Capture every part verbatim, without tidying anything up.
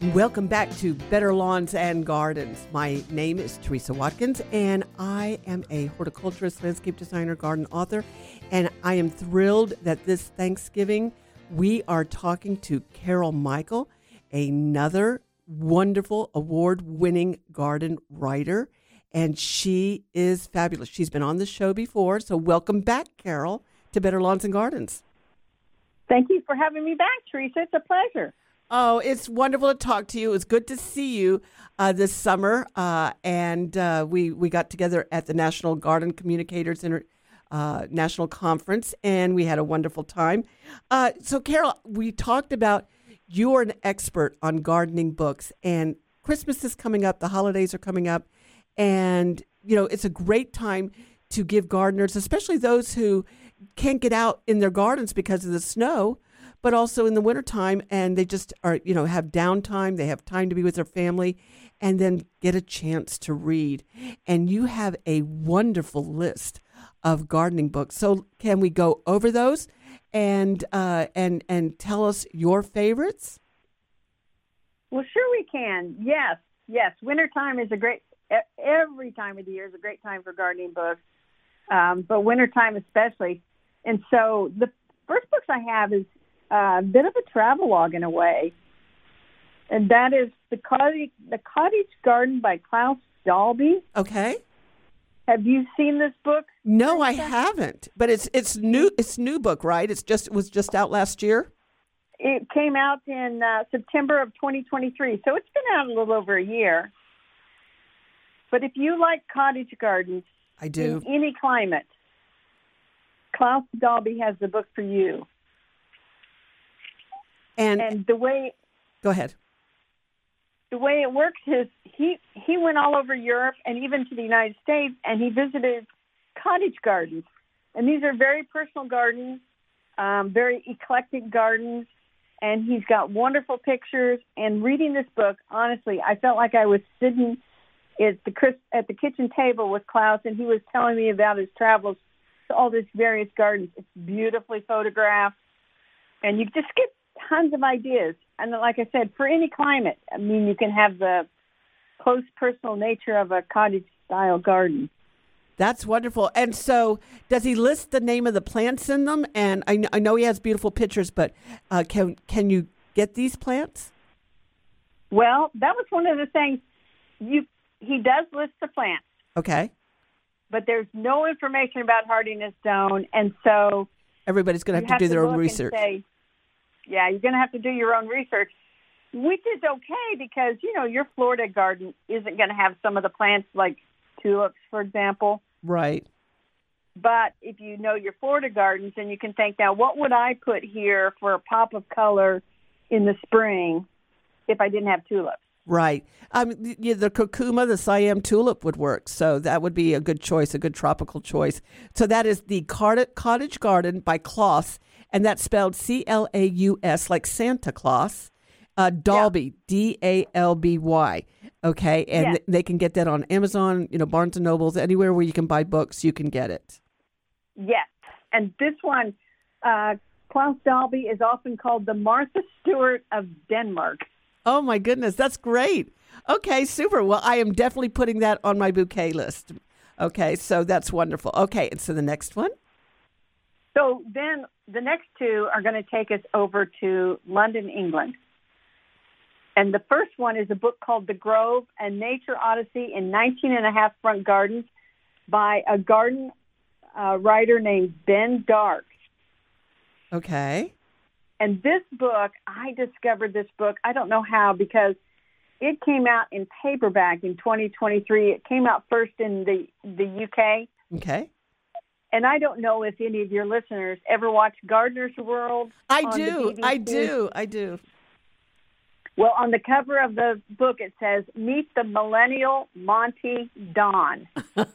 Welcome back to Better Lawns and Gardens. My name is Teresa Watkins, and I am a horticulturist, landscape designer, garden author, and I am thrilled that this Thanksgiving we are talking to Carol Michael, another wonderful award-winning garden writer, and she is fabulous. She's been on the show before, so welcome back, Carol, to Better Lawns and Gardens. Thank you for having me back, Teresa. It's a pleasure. Oh, it's wonderful to talk to you. It was good to see you uh, this summer, uh, and uh, we we got together at the National Garden Communicators Inter- uh, National Conference, and we had a wonderful time. Uh, so, Carol, we talked about you're an expert on gardening books, and Christmas is coming up. The holidays are coming up, and you know it's a great time to give gardeners, especially those who can't get out in their gardens because of the snow, but also in the wintertime, and they just are, you know, have downtime. They have time to be with their family and then get a chance to read. And you have a wonderful list of gardening books. So can we go over those and uh, and and tell us your favorites? Well, sure we can. Yes, yes. Wintertime is a great, every time of the year is a great time for gardening books, um, but wintertime especially. And so the first books I have is a bit of a travelogue in a way, and that is the cottage, the Cottage Garden by Klaus Dalby. Okay. Have you seen this book? No, I haven't. But it's it's new. It's new book, right? It's just it was just out last year. It came out in uh, September of twenty twenty-three, so it's been out a little over a year. But if you like cottage gardens, I do. In any climate, Klaus Dalby has the book for you. And, and the way go ahead. The way it works is he he went all over Europe and even to the United States, and he visited cottage gardens. And these are very personal gardens, um, very eclectic gardens, and he's got wonderful pictures. And reading this book, honestly, I felt like I was sitting at the at the kitchen table with Klaus, and he was telling me about his travels to all these various gardens. It's beautifully photographed, and you just get tons of ideas. And like I said, for any climate, I mean, you can have the close personal nature of a cottage-style garden. That's wonderful. And so does he list the name of the plants in them? And I, I know he has beautiful pictures, but uh, can can you get these plants? Well, that was one of the things. You He does list the plants. Okay. But there's no information about hardiness zone, and so everybody's going to have to do their own research. Say, yeah, you're going to have to do your own research, which is okay because, you know, your Florida garden isn't going to have some of the plants like tulips, for example. Right. But if you know your Florida gardens, then you can think, now, what would I put here for a pop of color in the spring if I didn't have tulips? Right. Um, the, the curcuma, the Siam tulip would work. So that would be a good choice, a good tropical choice. So that is the Cottage Garden by Klaus, and that's spelled C L A U S, like Santa Claus. Uh, Dalby, yeah. D A L B Y. Okay. And yes. they can get that on Amazon, you know, Barnes and Nobles, anywhere where you can buy books, you can get it. Yes. And this one, uh, Klaus Dalby is often called the Martha Stewart of Denmark. Oh, my goodness. That's great. Okay, super. Well, I am definitely putting that on my bouquet list. Okay, so that's wonderful. Okay, and so the next one? So then the next two are going to take us over to London, England. And the first one is a book called The Grove, A Nature Odyssey in nineteen and a half Front Gardens by a garden uh, writer named Ben Dark. Okay. And this book, I discovered this book, I don't know how, because it came out in paperback in twenty twenty-three. It came out first in the, the U K. Okay. And I don't know if any of your listeners ever watch Gardener's World. I do. I do. I do. Well, on the cover of the book, it says, "Meet the Millennial Monty Don."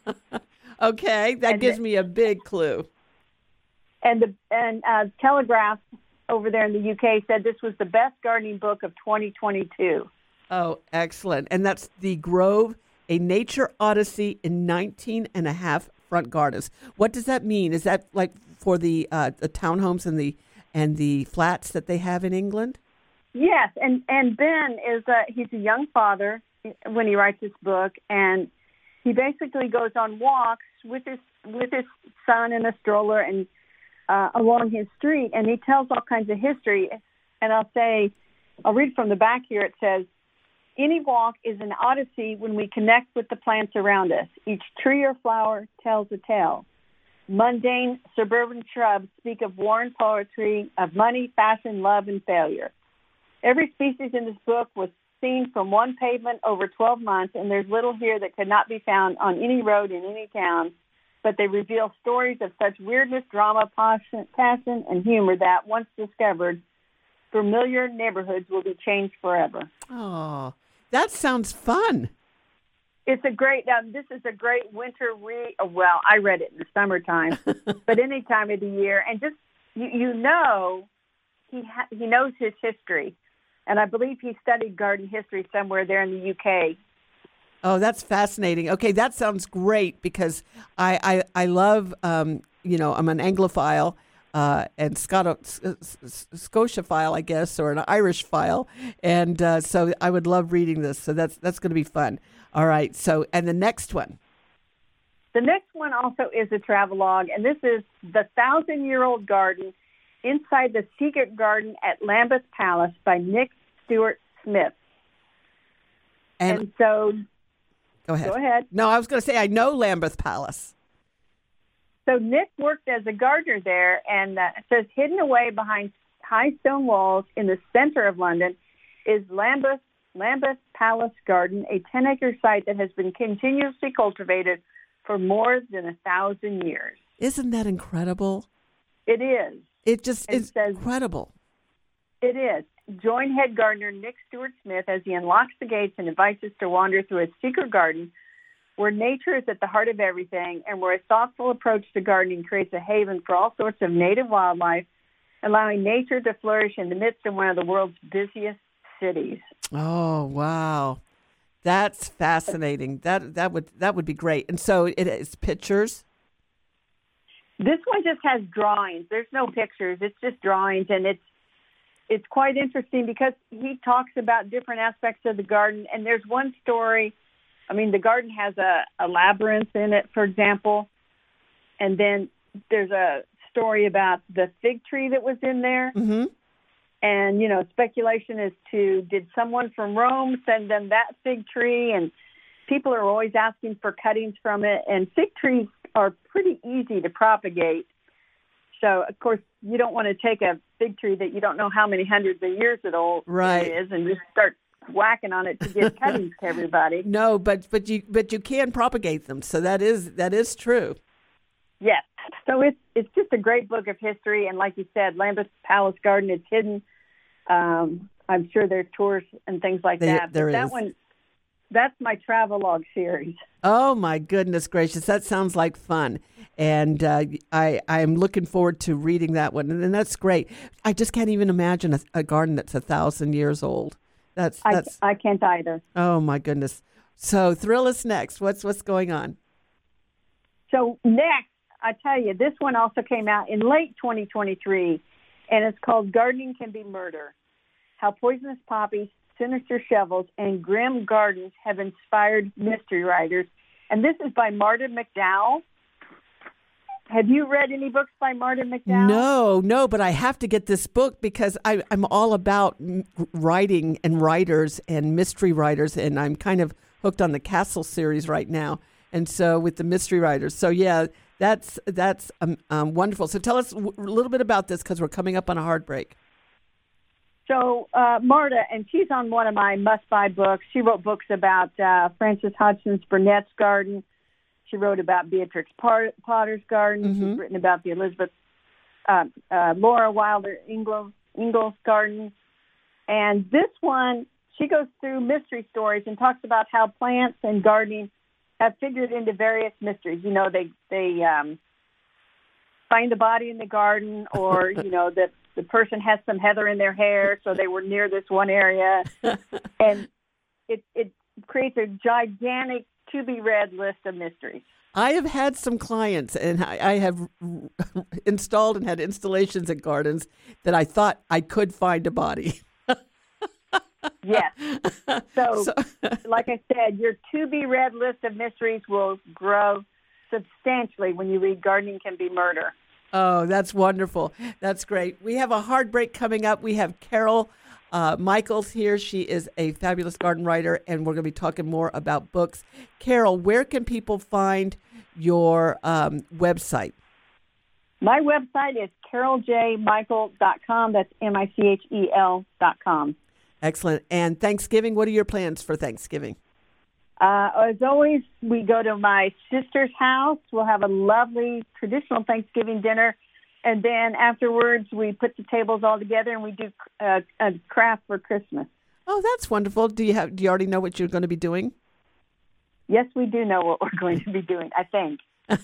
Okay. That and gives the, me a big clue. And the and uh, Telegraph over there in the U K said this was the best gardening book of twenty twenty-two. Oh, excellent. And that's The Grove, A Nature Odyssey in nineteen and a half Front Gardens. What does that mean? Is that like for the uh, the townhomes and the and the flats that they have in England? Yes, and, and Ben is a, he's a young father when he writes this book, and he basically goes on walks with his with his son in a stroller and uh, along his street, and he tells all kinds of history. And I'll say, I'll read from the back here. It says, "Any walk is an odyssey when we connect with the plants around us. Each tree or flower tells a tale. Mundane suburban shrubs speak of war and poetry, of money, fashion, love, and failure. Every species in this book was seen from one pavement over twelve months, and there's little here that could not be found on any road in any town, but they reveal stories of such weirdness, drama, passion, passion and humor that, once discovered, familiar neighborhoods will be changed forever." Oh, that sounds fun. It's a great, um, this is a great winter read. Well, I read it in the summertime, but any time of the year. And just, you, you know, he ha- he knows his history. And I believe he studied garden history somewhere there in the U K. Oh, that's fascinating. Okay, that sounds great because I I, I love, um, you know, I'm an Anglophile uh, and Scoto- Scotiaphile, I guess, or an Irishphile. And uh, so I would love reading this. So that's that's going to be fun. All right. So, and the next one. The next one also is a travelogue, and this is The Thousand-Year-Old Garden Inside the Secret Garden at Lambeth Palace by Nick Stewart Smith. And, and so, go ahead. Go ahead. No, I was going to say I know Lambeth Palace. So Nick worked as a gardener there, and uh, it says hidden away behind high stone walls in the center of London is Lambeth Lambeth Palace Garden, a ten-acre site that has been continuously cultivated for more than a thousand years. Isn't that incredible? It is. It just it is says, incredible. It is. Join head gardener Nick Stewart Smith as he unlocks the gates and invites us to wander through a secret garden where nature is at the heart of everything and where a thoughtful approach to gardening creates a haven for all sorts of native wildlife, allowing nature to flourish in the midst of one of the world's busiest cities. Oh, wow. That's fascinating. That that would that would be great. And so it is pictures? This one just has drawings. There's no pictures. It's just drawings, and it's it's quite interesting because he talks about different aspects of the garden. And there's one story. I mean, the garden has a, a labyrinth in it, for example. And then there's a story about the fig tree that was in there. Mm-hmm. And, you know, speculation as to, did someone from Rome send them that fig tree? And people are always asking for cuttings from it. And fig trees are pretty easy to propagate. So, of course, you don't want to take a fig tree that you don't know how many hundreds of years it old right. it is and just start whacking on it to give cuttings to everybody. No, but but you but you can propagate them. So that is that is true. Yes. So it's it's just a great book of history, and like you said, Lambeth Palace Garden is hidden. Um, I'm sure there's tours and things like they, that. There but that is. one, that's my travelogue series. Oh my goodness gracious, that sounds like fun, and uh, I I'm looking forward to reading that one, and, and that's great. I just can't even imagine a, a garden that's a thousand years old. That's that's. I, I can't either. Oh my goodness. So thrill us next. What's what's going on? So next, I tell you, this one also came out in late twenty twenty-three, and it's called Gardening Can Be Murder: How Poisonous Poppies, Sinister Shovels, and Grim Gardens Have Inspired Mystery Writers. And this is by Marta McDowell. Have you read any books by Marta McDowell? No, no, but I have to get this book because I, I'm all about writing and writers and mystery writers, and I'm kind of hooked on the Castle series right now. And so with the mystery writers. So, yeah, that's that's um, um, wonderful. So tell us w- a little bit about this because we're coming up on a hard break. So uh, Marta, and she's on one of my must-buy books. She wrote books about uh, Frances Hodgson Burnett's garden. She wrote about Beatrix Potter's garden. Mm-hmm. She's written about the Elizabeth uh, uh, Laura Wilder Ingalls, Ingalls garden. And this one, she goes through mystery stories and talks about how plants and gardening have figured into various mysteries. You know, they they um, find a body in the garden, or you know that the person has some heather in their hair, so they were near this one area, and it it creates a gigantic to-be-read list of mysteries. I have had some clients, and I, I have installed and had installations at gardens that I thought I could find a body. Yes. So, So- like I said, your to-be-read list of mysteries will grow substantially when you read Gardening Can Be Murder. Oh, that's wonderful. That's great. We have a hard break coming up. We have Carol uh, Michaels here. She is a fabulous garden writer, and we're going to be talking more about books. Carol, where can people find your um, website? My website is carol j michael dot com. That's M I C H E L dot com. Excellent. And Thanksgiving, what are your plans for Thanksgiving? Uh, as always, we go to my sister's house. We'll have a lovely traditional Thanksgiving dinner. And then afterwards, we put the tables all together and we do uh, a craft for Christmas. Oh, that's wonderful. Do you have? Do you already know what you're going to be doing? Yes, we do know what we're going to be doing, I think.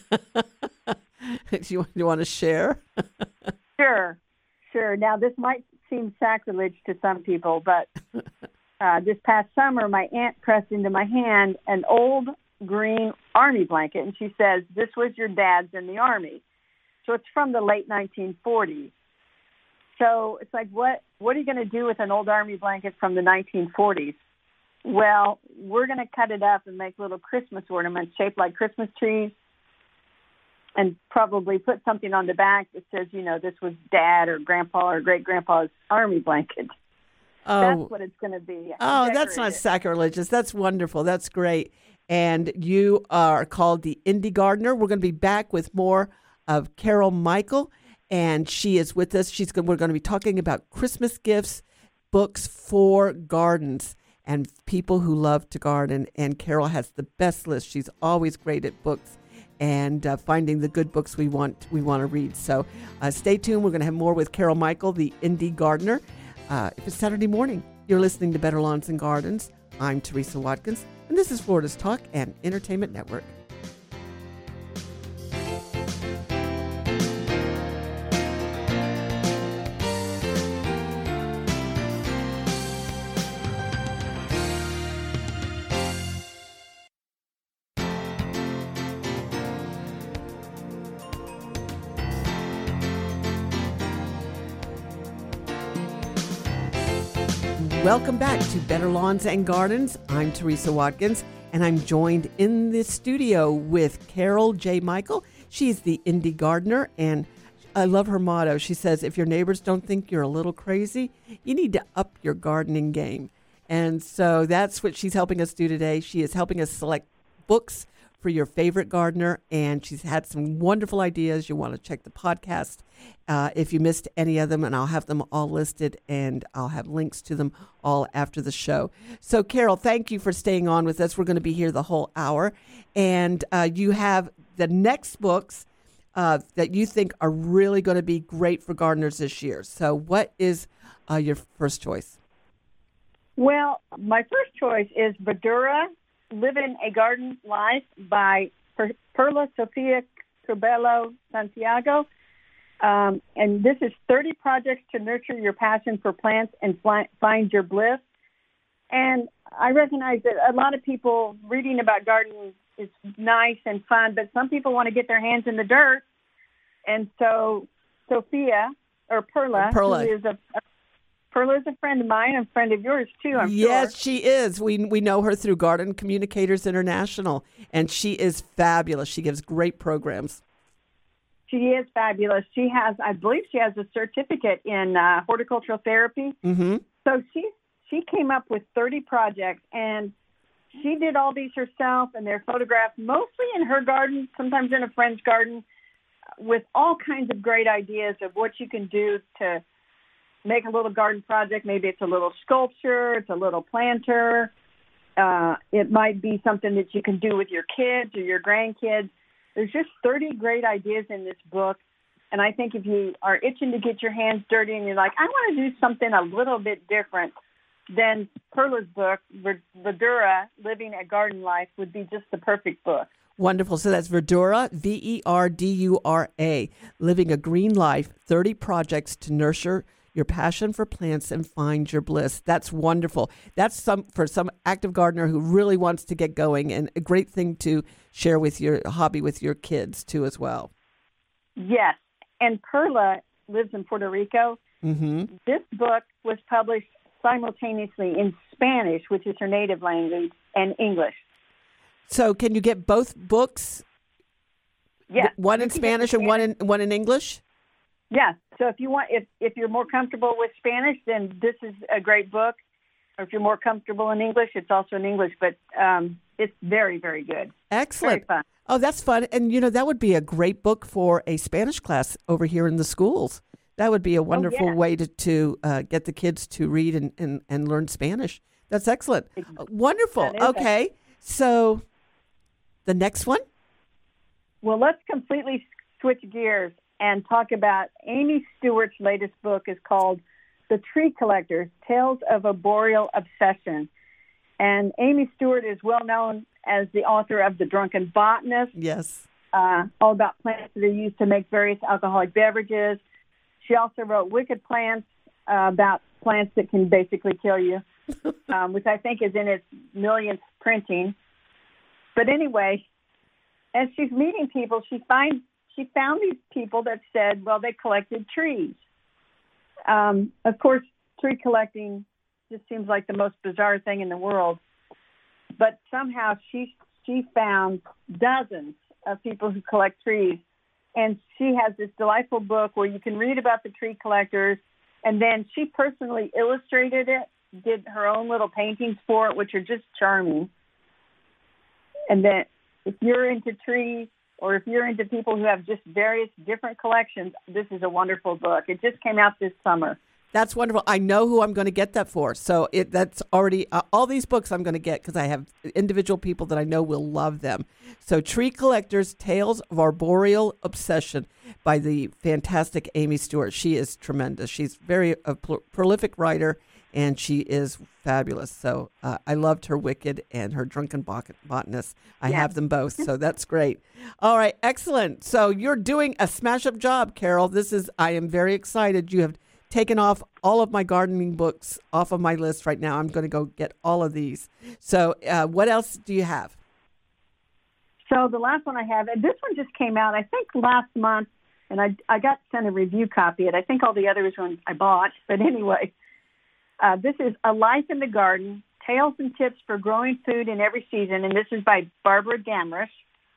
do you, you want to share? Sure, sure. Now, this might seem sacrilege to some people, but uh, this past summer, my aunt pressed into my hand an old green army blanket, and she says, "This was your dad's in the Army." So it's from the late nineteen forties. So it's like, what, what are you going to do with an old army blanket from the nineteen forties? Well, we're going to cut it up and make little Christmas ornaments shaped like Christmas trees and probably put something on the back that says, you know, this was Dad or Grandpa or great-grandpa's army blanket. Oh, That's what it's going to be. oh, that's not Decorated. sacrilegious. That's wonderful. That's great. And you are called the Indie Gardener. We're going to be back with more of Carol Michael, and she is with us. She's going. We're going to be talking about Christmas gifts, books for gardens, and people who love to garden. And Carol has the best list. She's always great at books and uh, finding the good books we want we want to read. So uh, stay tuned. We're going to have more with Carol Michael, the Indie Gardener. Uh, if it's Saturday morning, you're listening to Better Lawns and Gardens. I'm Teresa Watkins, and this is Florida's Talk and Entertainment Network. Welcome back to Better Lawns and Gardens. I'm Teresa Watkins, and I'm joined in the studio with Carol J. Michael. She's the Indie Gardener, and I love her motto. She says, if your neighbors don't think you're a little crazy, you need to up your gardening game. And so that's what she's helping us do today. She is helping us select books for your favorite gardener, and she's had some wonderful ideas. You want to check the podcast uh, if you missed any of them, and I'll have them all listed, and I'll have links to them all after the show. So, Carol, thank you for staying on with us. We're going to be here the whole hour, and uh, you have the next books uh, that you think are really going to be great for gardeners this year. So what is uh, your first choice? Well, my first choice is Verdura, Living a Garden Life by per- Perla Sofia Curbelo Santiago. Um, and this is thirty projects to nurture your passion for plants and fly- find your bliss. And I recognize that a lot of people reading about gardening is nice and fun, but some people want to get their hands in the dirt. And so Sophia, or Perla, Perla. who is a, a Perla is a friend of mine, and a friend of yours too, I'm yes, sure. she is. We we know her through Garden Communicators International, and she is fabulous. She gives great programs. She is fabulous. She has, I believe she has a certificate in uh, horticultural therapy. Mm-hmm. So she she came up with thirty projects, and she did all these herself, and they're photographed mostly in her garden, sometimes in a friend's garden, with all kinds of great ideas of what you can do to make a little garden project. Maybe it's a little sculpture, it's a little planter. Uh, it might be something that you can do with your kids or your grandkids. There's just thirty great ideas in this book. And I think if you are itching to get your hands dirty and you're like, I want to do something a little bit different, then Perla's book, Verdura, Living a Garden Life, would be just the perfect book. Wonderful. So that's Verdura, V E R D U R A, Living a Green Life, thirty projects to nurture your passion for plants and find your bliss. That's wonderful. That's some for some active gardener who really wants to get going, and a great thing to share with your hobby with your kids too as well. Yes. And Perla lives in Puerto Rico. Mm-hmm. This book was published simultaneously in Spanish, which is her native language, and English. So can you get both books? Yes. One in Spanish and one in one in English? Yeah. So if you want, if, if you're more comfortable with Spanish, then this is a great book. Or if you're more comfortable in English, it's also in English, but um, it's very, very good. Excellent. Very fun. Oh, that's fun. And, you know, that would be a great book for a Spanish class over here in the schools. That would be a wonderful oh, yeah. way to, to uh, get the kids to read and, and, and learn Spanish. That's excellent. Uh, wonderful. Okay. Excellent. So the next one? Well, let's completely switch gears and talk about Amy Stewart's latest book is called The Tree Collectors, Tales of a Boreal Obsession. And Amy Stewart is well known as the author of The Drunken Botanist. Yes. Uh, all about plants that are used to make various alcoholic beverages. She also wrote Wicked Plants, uh, about plants that can basically kill you, um, which I think is in its millionth printing. But anyway, as she's meeting people, she finds she found these people that said, well, they collected trees. Um, of course, tree collecting just seems like the most bizarre thing in the world. But somehow she she found dozens of people who collect trees. And she has this delightful book where you can read about the tree collectors. And then she personally illustrated it, did her own little paintings for it, which are just charming. And then if you're into trees or if you're into people who have just various different collections, this is a wonderful book. It just came out this summer. That's wonderful. I know who I'm going to get that for. So it that's already, uh, all these books I'm going to get because I have individual people that I know will love them. So Tree Collectors, Tales of Arboreal Obsession by the fantastic Amy Stewart. She is tremendous. She's very a pl- prolific writer, and she is fabulous. So uh, I loved her Wicked and her Drunken Bot- Botanist. I yes. have them both, so that's great. All right, excellent. So you're doing a smash-up job, Carol. This is, I am very excited. You have taken off all of my gardening books off of my list right now. I'm going to go get all of these. So uh, what else do you have? So the last one I have, and this one just came out, I think, last month, and I, I got sent a review copy. And I think all the others ones I bought. But anyway, uh, this is A Life in the Garden, Tales and Tips for Growing Food in Every Season, and this is by Barbara Damrosch.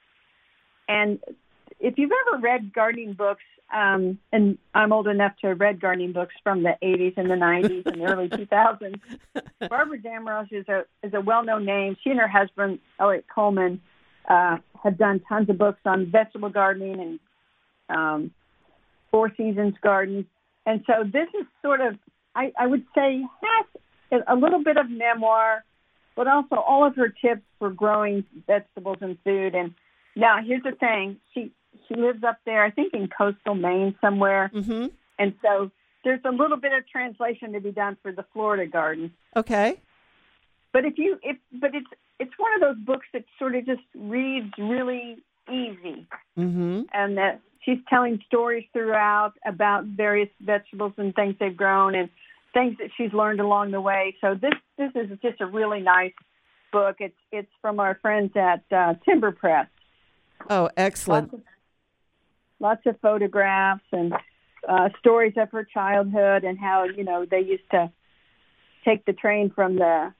And if you've ever read gardening books, Um, and I'm old enough to have read gardening books from the eighties and the nineties and the early two thousands. Barbara Damrosch is a is a well-known name. She and her husband, Elliot Coleman, uh, have done tons of books on vegetable gardening and um, Four Seasons gardens. And so this is sort of, I, I would say, has a little bit of memoir, but also all of her tips for growing vegetables and food. And now here's the thing. She She lives up there, I think, in coastal Maine somewhere. Mm-hmm. And so there's a little bit of translation to be done for the Florida garden. Okay. But if you, if, but it's it's one of those books that sort of just reads really easy. Mm-hmm. And that she's telling stories throughout about various vegetables and things they've grown and things that she's learned along the way. So this this is just a really nice book. It's it's from our friends at uh, Timber Press. Oh, excellent. Lots of, lots of photographs and uh, stories of her childhood and how, you know, they used to take the train from the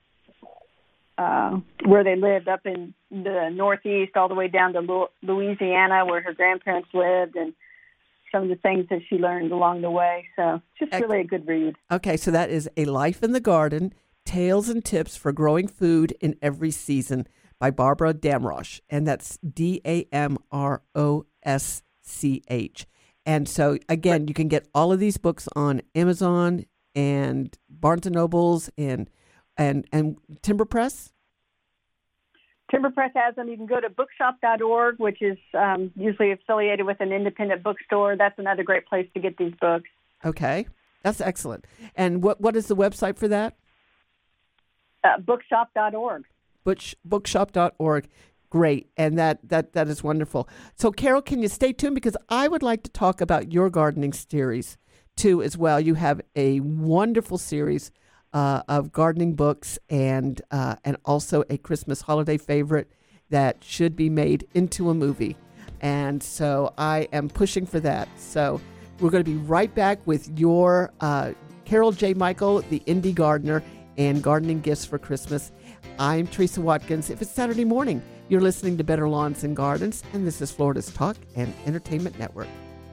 uh, where they lived up in the Northeast all the way down to Lu- Louisiana where her grandparents lived and some of the things that she learned along the way. So just Ex- really a good read. Okay, so that is A Life in the Garden, Tales and Tips for Growing Food in Every Season by Barbara Damrosch, and that's D A M R O S C H. And so, again, you can get all of these books on Amazon and Barnes and Nobles and and and Timber Press. Timber Press has them. You can go to bookshop dot org, which is um, usually affiliated with an independent bookstore. That's another great place to get these books. Okay, that's excellent. And what what is the website for that? Uh, bookshop dot org. Butch, bookshop dot org. Great. And that, that, that is wonderful. So, Carol, can you stay tuned? Because I would like to talk about your gardening series, too, as well. You have a wonderful series uh, of gardening books and uh, and also a Christmas holiday favorite that should be made into a movie. And so I am pushing for that. So we're going to be right back with your uh, Carol J. Michael, the Indie Gardener, and Gardening Gifts for Christmas. I'm Teresa Watkins. If it's Saturday morning, you're listening to Better Lawns and Gardens, and this is Florida's Talk and Entertainment Network.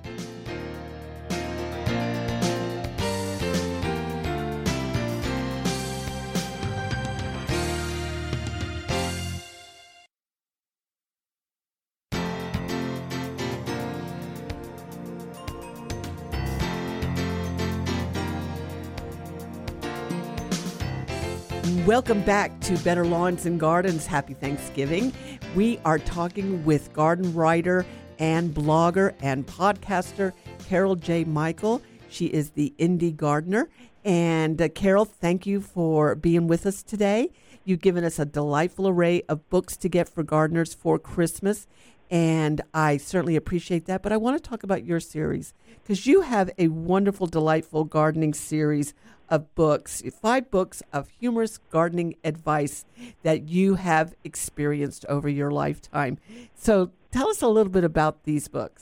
Welcome back to Better Lawns and Gardens. Happy Thanksgiving. We are talking with garden writer and blogger and podcaster Carol J. Michael. She is the Indie Gardener. And uh, Carol, thank you for being with us today. You've given us a delightful array of books to get for gardeners for Christmas, and I certainly appreciate that. But I want to talk about your series, because you have a wonderful, delightful gardening series of books, five books of humorous gardening advice that you have experienced over your lifetime. So tell us a little bit about these books.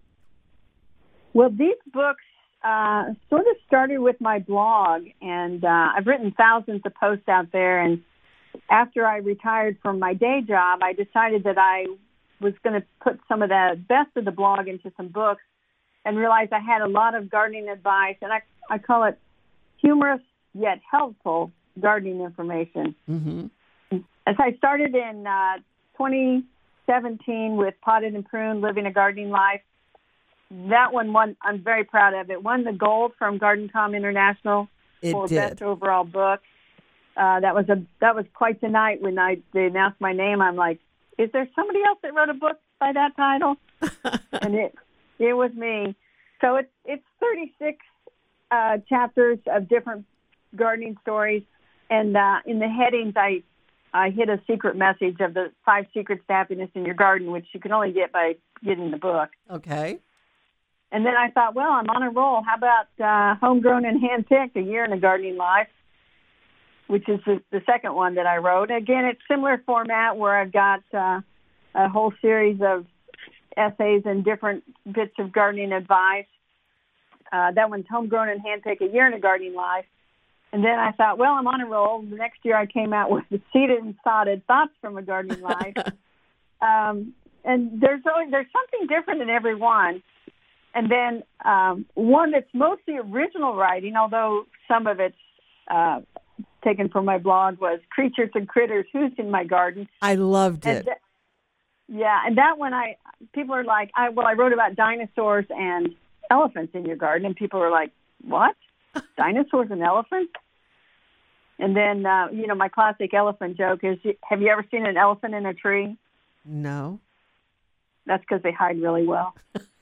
Well, these books uh, sort of started with my blog, and uh, I've written thousands of posts out there. And after I retired from my day job, I decided that I was going to put some of the best of the blog into some books, and realized I had a lot of gardening advice, and I, I call it humorous yet helpful gardening information. Mm-hmm. As I started in uh, twenty seventeen with Potted and Pruned, Living a Gardening Life, that one won, I'm very proud of it, won the gold from Garden Com International It for did. best overall book. Uh, that was a that was quite the night when I they announced my name. I'm like, is there somebody else that wrote a book by that title? And it it was me. So it's it's thirty-six uh, chapters of different gardening stories, and uh, in the headings, I I hid a secret message of the five secrets to happiness in your garden, which you can only get by getting the book. Okay. And then I thought, well, I'm on a roll. How about uh, Homegrown and Handpicked, A Year in a Gardening Life, which is the, the second one that I wrote. Again, it's similar format where I've got uh, a whole series of essays and different bits of gardening advice. Uh, that one's Homegrown and Handpicked, A Year in a Gardening Life. And then I thought, well, I'm on a roll. The next year I came out with the Seeded and Sodded Thoughts from a Gardening Life. um, and there's always, there's something different in every one. And then um, one that's mostly original writing, although some of it's uh, taken from my blog, was Creatures and Critters, Who's in My Garden? I loved And it. th- yeah, and that one, I people are like, I, well, I wrote about dinosaurs and elephants in your garden, and people are like, what? Dinosaurs and elephants? And then, uh, you know, my classic elephant joke is, have you ever seen an elephant in a tree? No. That's because they hide really well.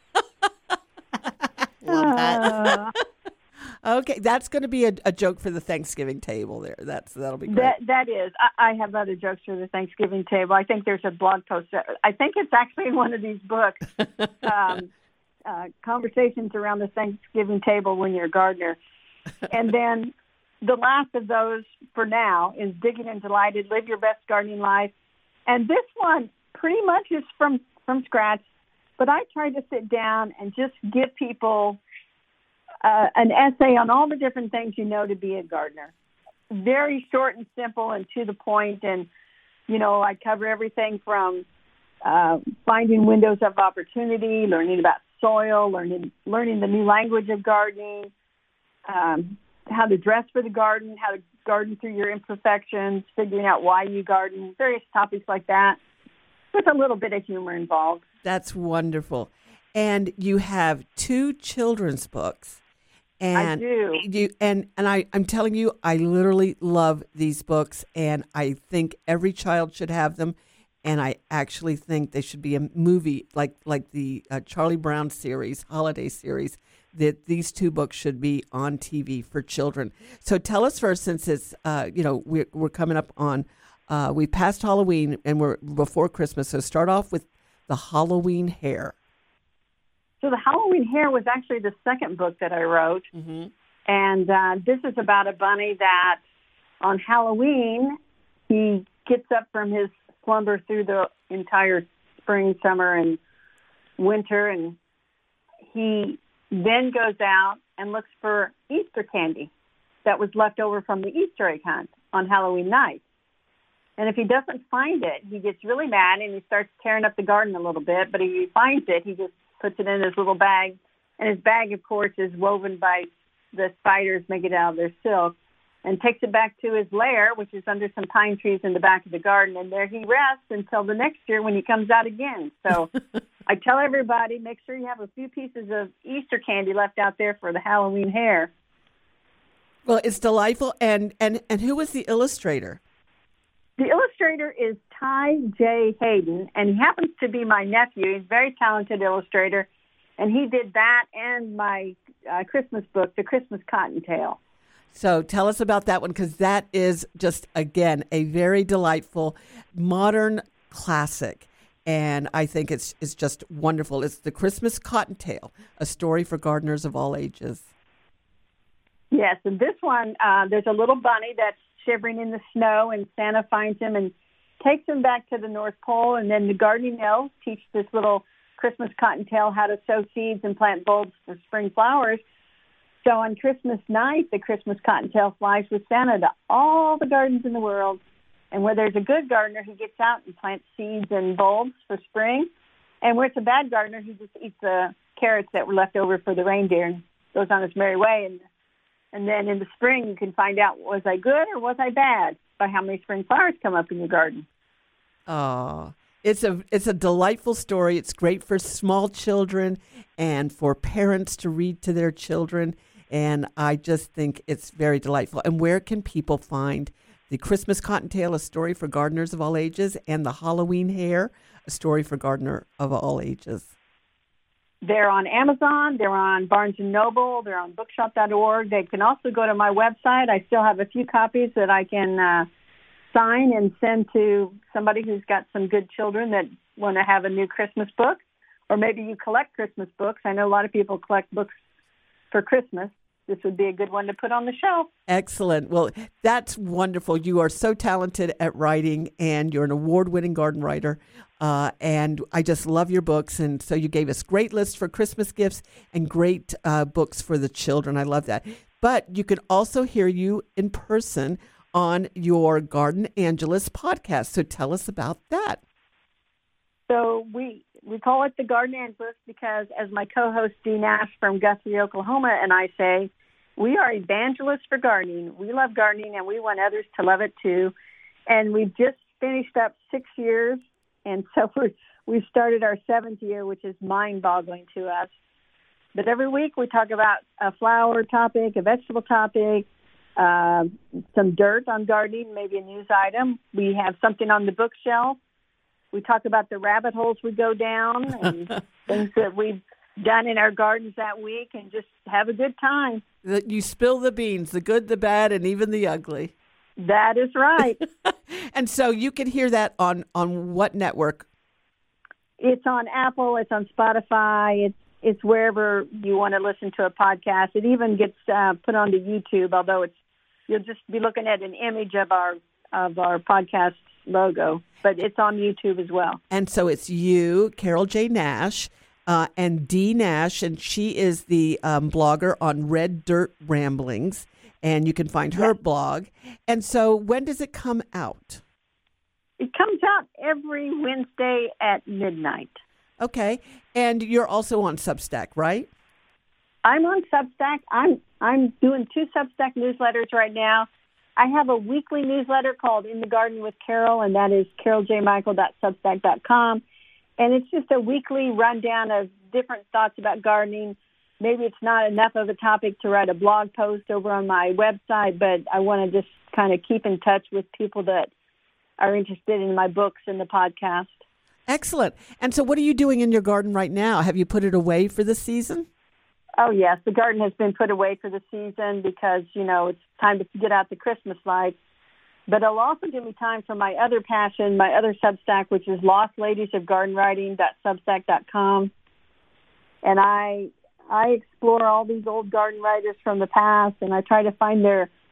Love that. Uh, Okay, that's going to be a, a joke for the Thanksgiving table there. That's That'll be great. that that is. I, I have other jokes for the Thanksgiving table. I think there's a blog post. That, I think it's actually in one of these books. Um, uh, conversations around the Thanksgiving table when you're a gardener. And then the last of those for now is Digging and Delighted, Live Your Best Gardening Life. And this one pretty much is from, from scratch, but I tried to sit down and just give people uh, an essay on all the different things you know to be a gardener. Very short and simple and to the point. And, you know, I cover everything from uh, finding windows of opportunity, learning about soil, learning learning the new language of gardening, um, how to dress for the garden, how to garden through your imperfections, figuring out why you garden, various topics like that, with a little bit of humor involved. That's wonderful. And you have two children's books. And I do. You, and and I, I'm telling you, I literally love these books, and I think every child should have them. And I actually think they should be a movie, like like the uh, Charlie Brown series, holiday series, that these two books should be on T V for children. So tell us first, since it's, uh, you know, we're, we're coming up on, uh, we passed Halloween and we're before Christmas. So start off with the Halloween Hare. So the Halloween Hare was actually the second book that I wrote. Mm-hmm. And uh, this is about a bunny that on Halloween, he gets up from his slumber through the entire spring, summer, and winter, and he then goes out and looks for Easter candy. that was left over from the Easter egg hunt on Halloween night. And if he doesn't find it, he gets really mad and he starts tearing up the garden a little bit. But if he finds it, he just puts it in his little bag. And his bag, of course, is woven by the spiders making it out of their silk, and takes it back to his lair, which is under some pine trees in the back of the garden. And there he rests until the next year when he comes out again. So I tell everybody, make sure you have a few pieces of Easter candy left out there for the Halloween hare. Well, it's delightful. And, and, and who was the illustrator? The illustrator is Ty J. Hayden, and he happens to be my nephew. He's a very talented illustrator, and he did that and my uh, Christmas book, The Christmas Cottontail. So tell us about that one, because that is just, again, a very delightful modern classic. And I think it's it's just wonderful. It's The Christmas Cottontail, a story for gardeners of all ages. Yes, and this one, uh, there's a little bunny that's shivering in the snow, and Santa finds him and takes him back to the North Pole. And then the gardening elves teach this little Christmas Cottontail how to sow seeds and plant bulbs for spring flowers. So on Christmas night, the Christmas Cottontail flies with Santa to all the gardens in the world. And where there's a good gardener, he gets out and plants seeds and bulbs for spring. And where it's a bad gardener, he just eats the carrots that were left over for the reindeer and goes on his merry way. And and then in the spring, you can find out, was I good or was I bad, by how many spring flowers come up in your garden. Oh, it's a it's a delightful story. It's great for small children and for parents to read to their children. And I just think it's very delightful. And where can people find The Christmas Cottontail, a story for gardeners of all ages, and The Halloween Hare, a story for gardener of all ages? They're on Amazon. They're on Barnes and Noble. They're on bookshop dot org. They can also go to my website. I still have a few copies that I can uh, sign and send to somebody who's got some good children that want to have a new Christmas book. Or maybe you collect Christmas books. I know a lot of people collect books for Christmas. This would be a good one to put on the shelf. Excellent. Well, that's wonderful. You are so talented at writing, and you're an award-winning garden writer. Uh, and I just love your books. And so you gave us great lists for Christmas gifts and great uh, books for the children. I love that. But you can also hear you in person on your Garden Angeles podcast. So tell us about that. So we we call it the Garden Angeles because, as my co-host Dee Nash from Guthrie, Oklahoma, and I say, we are evangelists for gardening. We love gardening, and we want others to love it too. And we've just finished up six years, and so we're, we've started our seventh year, which is mind-boggling to us. But every week we talk about a flower topic, a vegetable topic, uh, some dirt on gardening, maybe a news item. We have something on the bookshelf. We talk about the rabbit holes we go down and things that we've done in our gardens that week, and just have a good time. That you spill the beans, the good, the bad, and even the ugly. That is right. And so you can hear that on, on what network? It's on Apple. It's on Spotify. It's it's wherever you want to listen to a podcast. It even gets uh, put onto YouTube, although it's you'll just be looking at an image of our of our podcast logo, but it's on YouTube as well. And so it's you, Carol J. Nash, uh, and Dee Nash, and she is the um, blogger on Red Dirt Ramblings, and you can find her yes. blog. And so when does it come out? It comes out every Wednesday at midnight. Okay. And you're also on Substack, right? I'm on Substack. I'm I'm doing two Substack newsletters right now. I have a weekly newsletter called In the Garden with Carol, and that is carol j michael dot substack dot com. And it's just a weekly rundown of different thoughts about gardening. Maybe it's not enough of a topic to write a blog post over on my website, but I want to just kind of keep in touch with people that are interested in my books and the podcast. Excellent. And so what are you doing in your garden right now? Have you put it away for the season? Oh, yes. The garden has been put away for the season because, you know, it's time to get out the Christmas lights. But it'll also give me time for my other passion, my other Substack, which is lost ladies of garden writing dot substack dot com. And I I explore all these old garden writers from the past, and I try to find their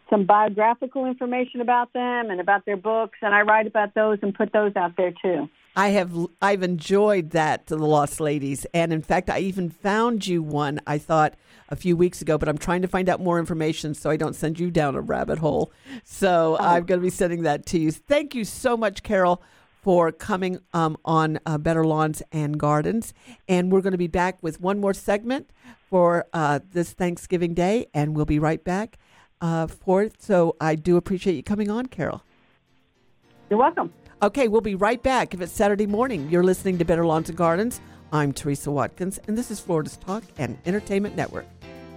some biographical information about them and about their books, and I write about those and put those out there too. I have I've enjoyed that, The Lost Ladies, and in fact, I even found you one, I thought, a few weeks ago, but I'm trying to find out more information so I don't send you down a rabbit hole. So oh. I'm going to be sending that to you. Thank you so much, Carol, for coming um, on uh, Better Lawns and Gardens, and we're going to be back with one more segment for uh, this Thanksgiving Day, and we'll be right back uh, for it. So I do appreciate you coming on, Carol. You're welcome. Okay, we'll be right back. If it's Saturday morning, you're listening to Better Lawns and Gardens. I'm Teresa Watkins, and this is Florida's Talk and Entertainment Network.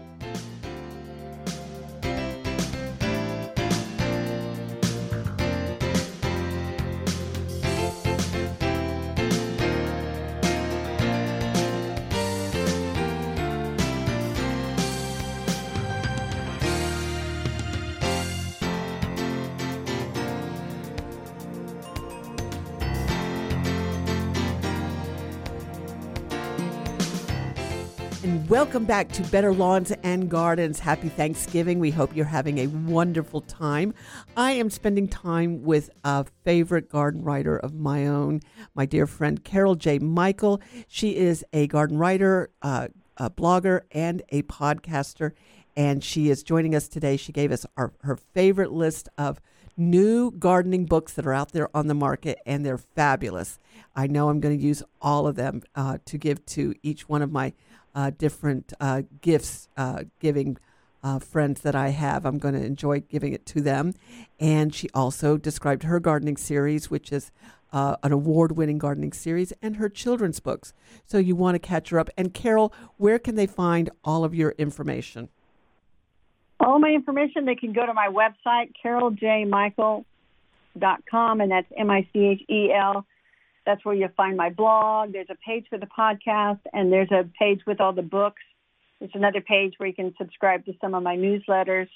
Welcome back to Better Lawns and Gardens. Happy Thanksgiving. We hope you're having a wonderful time. I am spending time with a favorite garden writer of my own, my dear friend Carol J. Michael. She is a garden writer, uh, a blogger, and a podcaster, and she is joining us today. She gave us our, her favorite list of new gardening books that are out there on the market, and they're fabulous. I know I'm going to use all of them uh, to give to each one of my Uh, different uh, gifts, uh, giving uh, friends that I have. I'm going to enjoy giving it to them. And she also described her gardening series, which is uh, an award-winning gardening series, and her children's books. So you want to catch her up. And Carol, where can they find all of your information? All my information, they can go to my website, carol j michael dot com, and that's M I C H E L. That's where you'll find my blog. There's a page for the podcast, and there's a page with all the books. There's another page where you can subscribe to some of my newsletters.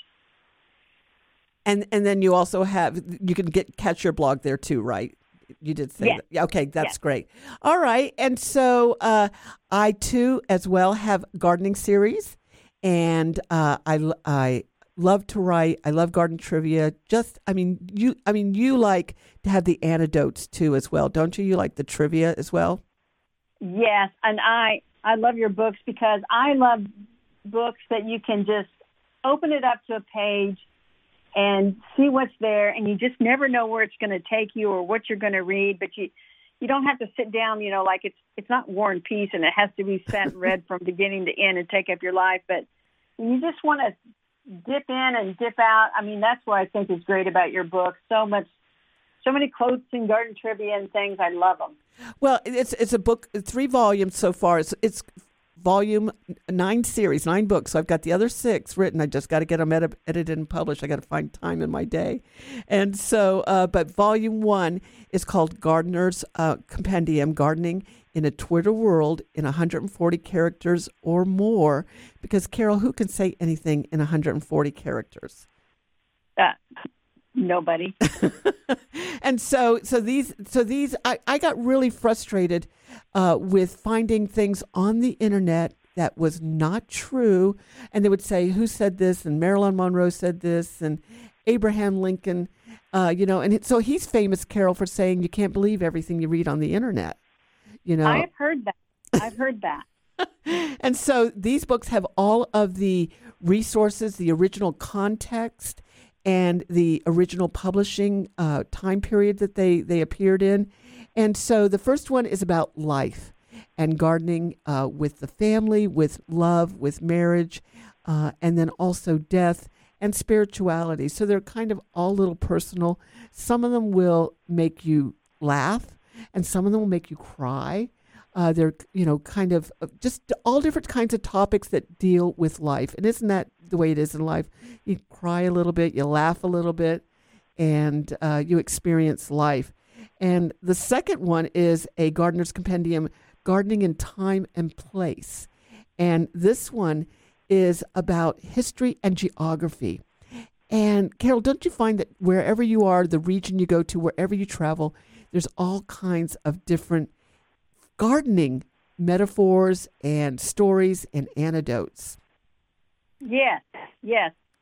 And and then you also have, you can get catch your blog there too, right? You did say yes. that. Yeah, okay, that's yes. great. All right. And so uh, I, too, as well, have gardening series, and uh, I, I love to write. I love garden trivia. Just, I mean, you I mean, you like to have the anecdotes, too, as well, don't you? You like the trivia as well? Yes, and I, I love your books because I love books that you can just open it up to a page and see what's there, and you just never know where it's going to take you or what you're going to read, but you you don't have to sit down, you know, like it's it's not War and Peace and it has to be sat and read from beginning to end and take up your life, but you just want to dip in and dip out. I mean, that's what I think is great about your book. So much, so many quotes and garden trivia and things. I love them. Well, it's it's a book, three volumes so far. It's it's volume nine series, nine books. So I've got the other six written. I just got to get them edi- edited and published. I got to find time in my day. And so, uh, but volume one is called Gardener's uh, Compendium, Gardening in a Twitter World in one hundred forty characters or more. Because, Carol, who can say anything in one hundred forty characters? Uh, nobody. And so, so these, so these, I, I got really frustrated uh, with finding things on the internet that was not true. And they would say, who said this? And Marilyn Monroe said this, and Abraham Lincoln, uh, you know, and it, so he's famous, Carol, for saying you can't believe everything you read on the internet. You know, I've heard that. I've heard that. And so these books have all of the resources, the original context, and the original publishing uh, time period that they, they appeared in. And so the first one is about life and gardening uh, with the family, with love, with marriage, uh, and then also death and spirituality. So they're kind of all little personal. Some of them will make you laugh, and some of them will make you cry. Uh, they're, you know, kind of just all different kinds of topics that deal with life. And isn't that the way it is in life? You cry a little bit, you laugh a little bit, and uh, you experience life. And the second one is a Gardener's Compendium, Gardening in Time and Place. And this one is about history and geography. And Carol, don't you find that wherever you are, the region you go to, wherever you travel, there's all kinds of different gardening metaphors and stories and anecdotes? Yes, yes.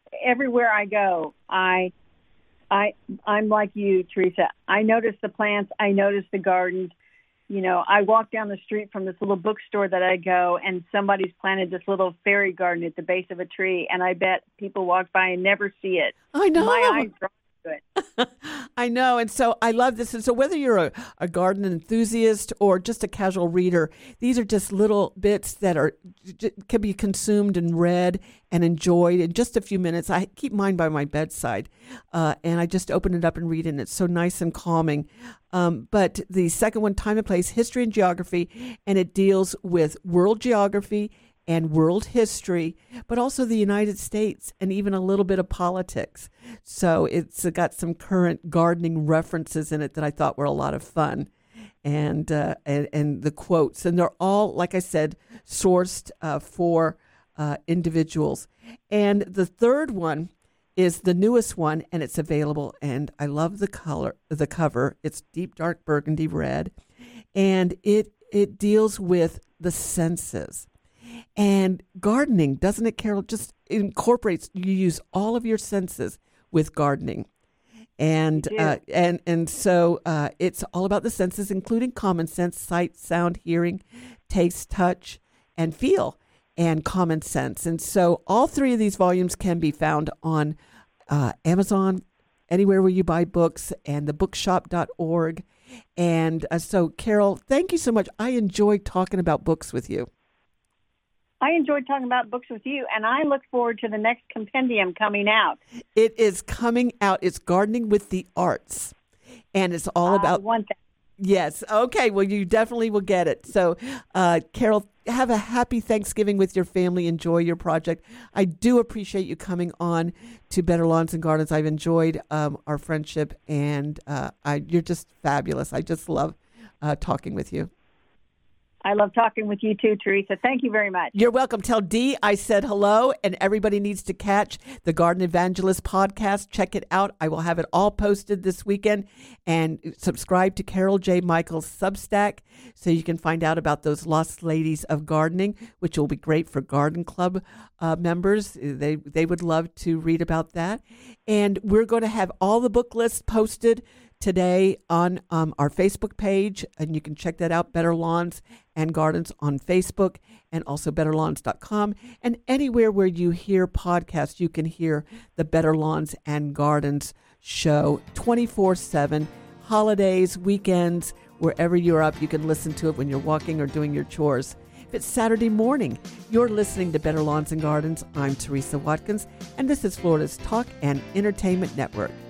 everywhere I go, I, I, I'm like you, Teresa. I notice the plants. I notice the gardens. You know, I walk down the street from this little bookstore that I go, and somebody's planted this little fairy garden at the base of a tree, and I bet people walk by and never see it. I know. My eyes draw to it. I know. And so I love this. And so whether you're a, a garden enthusiast or just a casual reader, these are just little bits that are can be consumed and read and enjoyed in just a few minutes. I keep mine by my bedside, uh, and I just open it up and read it, and it's so nice and calming. Um, but the second one, Time and Place, History and Geography, and it deals with world geography and world history, but also the United States and even a little bit of politics. So it's got some current gardening references in it that I thought were a lot of fun. And uh, and, and the quotes. And they're all, like I said, sourced uh, for uh, individuals. And the third one is the newest one, and it's available. And I love the color, the cover. It's deep, dark burgundy red. And it it deals with the senses. And gardening, doesn't it, Carol, just incorporates, you use all of your senses with gardening. And uh, and and so uh, it's all about the senses, including common sense, sight, sound, hearing, taste, touch, and feel, and common sense. And so all three of these volumes can be found on uh, Amazon, anywhere where you buy books, and the bookshop dot org. And uh, so, Carol, thank you so much. I enjoyed talking about books with you. I enjoyed talking about books with you, and I look forward to the next compendium coming out. It is coming out. It's Gardening with the Arts, and it's all about... I want that. Yes. Okay. Well, you definitely will get it. So, uh, Carol, have a happy Thanksgiving with your family. Enjoy your project. I do appreciate you coming on to Better Lawns and Gardens. I've enjoyed um, our friendship, and uh, I, you're just fabulous. I just love uh, talking with you. I love talking with you too, Teresa. Thank you very much. You're welcome. Tell Dee I said hello, and everybody needs to catch the Garden Evangelist podcast. Check it out. I will have it all posted this weekend, and subscribe to Carol J. Michaels' Substack so you can find out about those Lost Ladies of Gardening, which will be great for Garden Club uh, members. They, they would love to read about that. And we're going to have all the book lists posted today on um, our Facebook page, and you can check that out, Better Lawns and Gardens on Facebook, and also better lawns dot com. And anywhere where you hear podcasts, you can hear the Better Lawns and Gardens show twenty-four seven, holidays, weekends, wherever you're up, you can listen to it when you're walking or doing your chores. If it's Saturday morning, you're listening to Better Lawns and Gardens. I'm Teresa Watkins, and this is Florida's Talk and Entertainment Network.